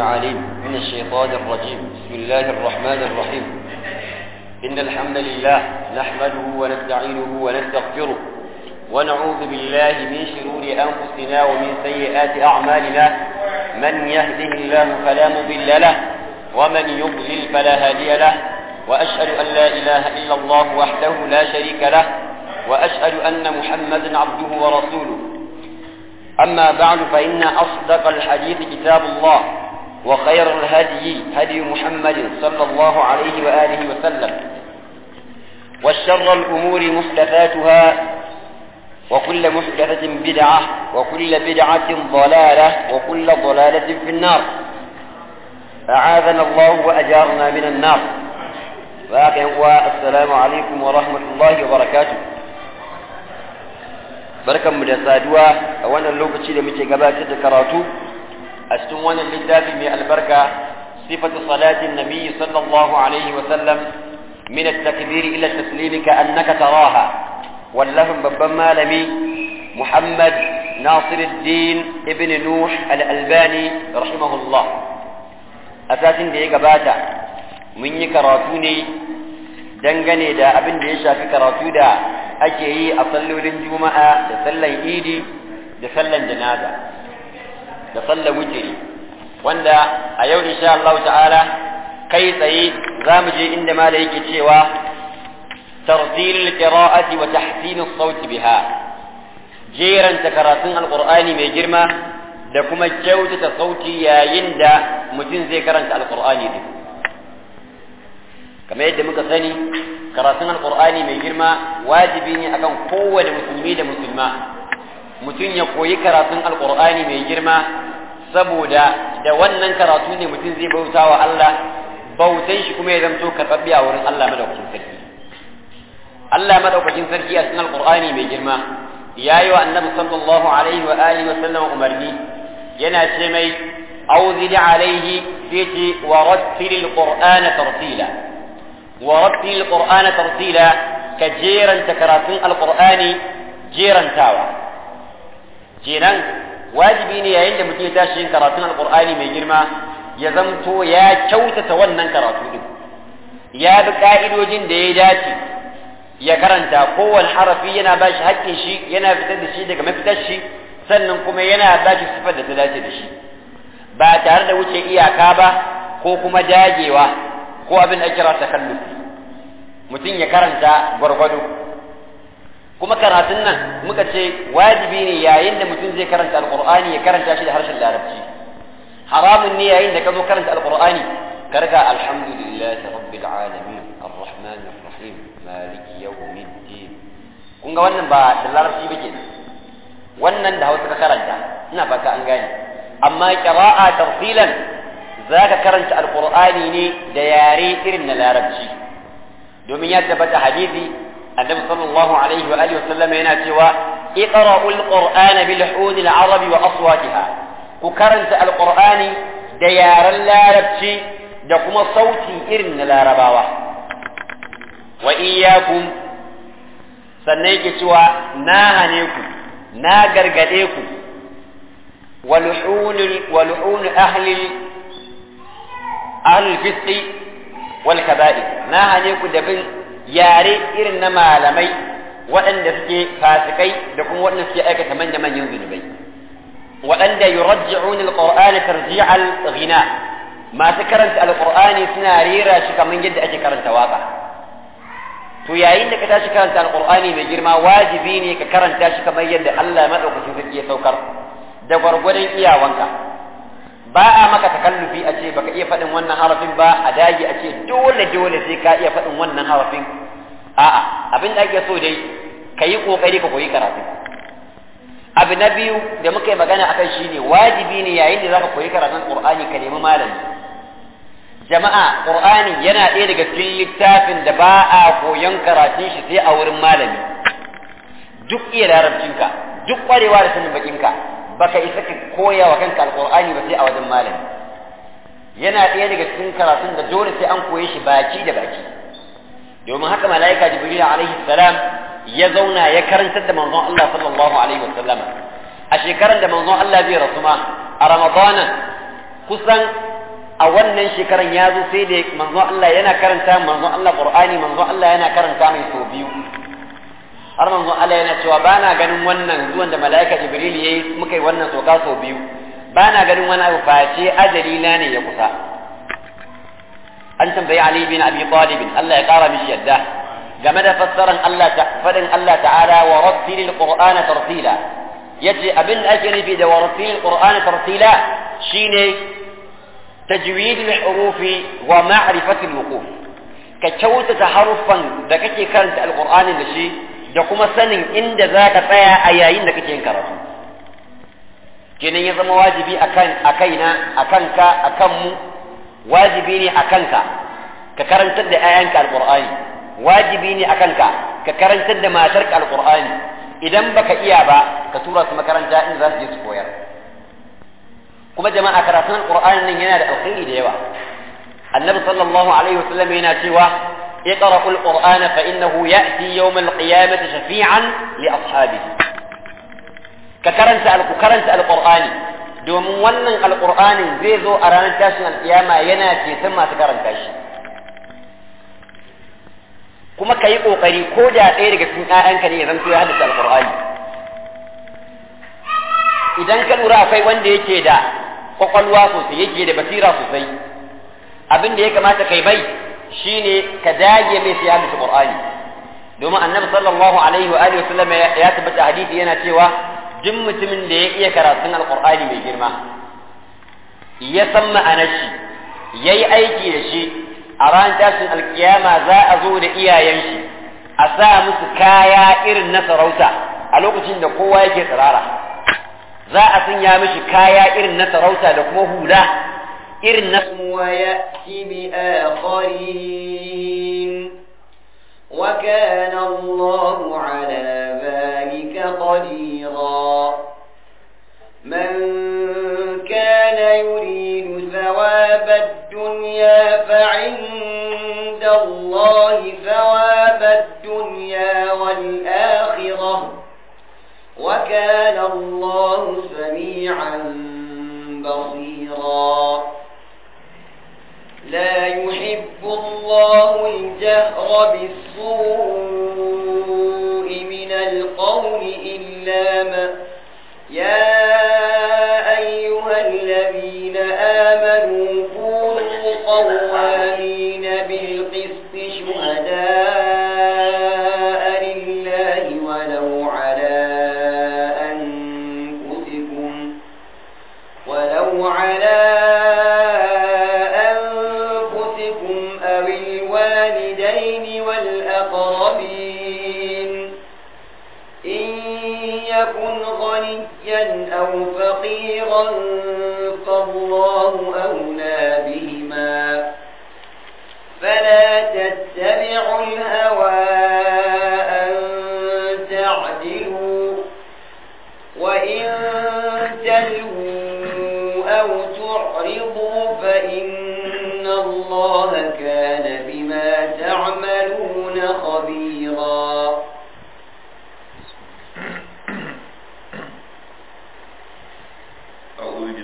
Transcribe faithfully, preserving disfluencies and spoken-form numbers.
العليم من الشيطان الرجيم. بسم الله الرحمن الرحيم. إن الحمد لله نحمده ونستعينه ونستغفره ونعوذ بالله من شرور أنفسنا ومن سيئات أعمالنا. من يهده الله فلا مضل له ومن يضلل فلا هادي له، وأشهد أن لا إله إلا الله وحده لا شريك له، وأشهد أن محمدا عبده ورسوله. أما بعد، فإن أصدق الحديث كتاب الله، وخير الهدي هدي محمد صلى الله عليه وآله وسلم، والشر الأمور محدثاتها، وكل محدثة بدعة، وكل بدعة ضلالة، وكل ضلالة في النار. أعاذنا الله وأجارنا من النار. والسلام عليكم ورحمة الله وبركاته. barkan mu da saduwa a wannan lokaci da muke gabatar da karatu a cikin wannan littafi mai albarka, sifatu salatin nabiyyi sallallahu alaihi wa sallam min at-takbir ila at-taslim ka annaka taraha, wallafin babban malami Muhammad Nasiruddin ibn Nuh al-Albani rahimahullah. Asasin da ya gabata mun yi karatu ne dangane da abin da ya shafi karatu da ake yi a sallolin juma'a da sallan idi da sallan janaza da sallan wutiri, wanda a yau insha Allah ta'ala kai tsaye za mu je inda mala yake cewa tartilul qira'ati wa tahsinus sauti biha, jeranta karatun alqur'ani mai girma da kuma kyautata sauti yayin da mutum zai karanta alqur'ani din. kamar yadda muka sani, karatun alqur'ani mai girma wajibi ne akan kowane musulmi da musulma. Mutum ya koyi karatun alqur'ani mai girma, saboda da wannan karatu ne mutum zai bauta wa Allah, bautan shi kuma ya zamto karɓaɓɓe a wurin Allah madaukakin sarki. Allah madaukakin sarki a cikin alqur'ani mai girma ya yi wa annabi sallallahu alaihi wa alihi wa sallam umarni, yana ce mai auzidi alaihi fi wa rattilil qur'ana tartila ورتل القرآن ترتيلا، كجيرا تكراتون القرآن جيرا تاوى جيرا واجبين يا عند متي تاشين كراتون القرآن من جرما يزمتو يا كوتة ونن كراتون يا بقائد وجن ديداتي يا كرنتا قوة الحرفي ينا باش هكي شي ينا فتد شي دك مفتش شي sannan kuma yana ba shi sifar da ta dace da shi, ba tare da wuce iyaka ba ko kuma dagewa ko abin da kira takallufi. Mutum ya karanta gwargwado, kuma karatun nan muka ce wajibi ne yayin da mutum zai karanta alqur'ani ya karanta shi da harshen larabci. Haramun ne yayin da ka zo karanta alqur'ani ka riga alhamdulillahi rabbil alamin arrahmanir rahim maliki yawmiddin. Kun ga wannan ba da larabci ba kenan, wannan da Hausa ka karanta, ina fata an gane. Amma qira'a tartilan za ka karanta alqur'ani ne da yare irin na larabci, domin ya tabbata hadisi annabi sallallahu alaihi wa alihi wasallam yana cewa iqra'ul qur'ana bil hud al arabi wa aswatiha, ku karanta alqur'ani da yaren larabci da kuma sauti irin na larabawa. wa iyyakum, sannan yake cewa na hane ku, na gargade ku, walhun walhun ahli ahlul fisqi wal kaba'ir, na hane ku da bin yare irin na malamai waɗanda suke fasikai da kuma waɗanda suke aikata manya manyan zunubai, waɗanda yurajji'un alqur'ana tarji'al ghina, masu karanta alqur'ani suna rera shi kamar yadda ake karanta waka. To yayin da ka tashi karanta alqur'ani mai girma, wajibi ne ka karanta shi kamar yadda Allah madaukakin sarki ya saukar, da gwargwadon iyawanka. Ba a maka takallufi a ce baka iya faɗin wannan harafin ba, a dage a ce dole dole sai ka iya faɗin wannan harafin. A'a, abin da ake so dai ka yi ƙoƙari ka koyi karatu. Abu na biyu da muka yi magana akan shi ne, wajibi ne yayin da za ka koyi karatun Qur'ani ka nemi malami. Jama'a, Qur'ani yana ɗaya daga cikin littafin da ba a koyon karatun shi sai a wurin malami. Duk iya larabcinka, duk ƙwarewa da sanin bakinka, baka isa ka koya wa kanka alqur'ani ba sai a wajen malami. Yana ɗaya daga cikin karatun da dole sai an koye shi baki da baki, domin haka malaika jibril alaihi salam ya zauna ya karantar da manzon Allah sallallahu alaihi wasallam a shekaran da manzon Allah zai rasu ma a ramadana kusan a wannan shekaran ya zo sai da manzon Allah yana karanta manzon Allah Qur'ani manzon Allah yana karanta mai sau biyu har manzon Allah yana cewa ba na ganin wannan zuwan da mala'ika Jibril yayi muka yi wannan soka sau biyu ba na ganin wani abu face ajali na ne ya kusa an tambayi Ali bin Abi Talib Allah ya kara mishi yadda game da fassaran Allah ta fadin Allah ta'ala wa rattilil qur'ana tartila yace abin da ake nufi da wa rattilil qur'ana tartila shine tajwid al-huruf wa ma'rifat al-wuquf ka kyautata harufan da kake karanta alqur'ani da shi da kuma sanin inda zaka tsaya a yayin da kake yin karatu kenan ya zama wajibi akan akaina akanka akan mu wajibi ne akanka ka karantar da ayanka alqur'ani wajibi ne akanka ka karantar da matarka alqur'ani idan baka iya ba ka tura su makaranta in za su je su koyar kuma jama'a karatun alqur'ani nan yana da alkhairi da yawa annabi sallallahu alaihi wasallam yana cewa اقرأوا القرآن فإنه يأتي يوم القيامة شفيعا لأصحابه ككرنت كرنت القرآن دوم ونن القرآن زيزو أرانا تاشن القيامة يناتي ثم تكرنت تاشن كما كي قوقري كودا إيرك سن آئنك نيزم في هذا القرآن إذن كانوا رافي وان دي كيدا قوقلوا سوسي يجي بصيرا سوسي أبن دي كما تكيبي shine ka dage mai sai hadisi Qur'ani domin Annabi sallallahu alaihi wa alihi wasallam ya tabbata hadisi yana cewa duk mutumin da ya iya karatun Al-Qur'ani mai girma ya san ma'anar shi yayi aiki da shi a ran tashin alkiyama za a zo da iyayen shi a sa musu kaya irin na sarauta a lokacin da kowa yake tsirara za a sanya mishi kaya irin na sarauta da kuma hula irin na ويأتي بآخرين وكان الله على ذلك قديرا من كان يريد ثواب الدنيا فعند الله ثواب الدنيا والآخرة وكان الله سميعا بصيرا لا يحب الله الجهر بالسوء من القول إلا ما يا أيها الذين آمنوا كونوا قوامين بالقسط شهداء لله ولو على أنفسكم ولو على أو فقيرا فالله أولى بهما فلا تتبعوا الهوى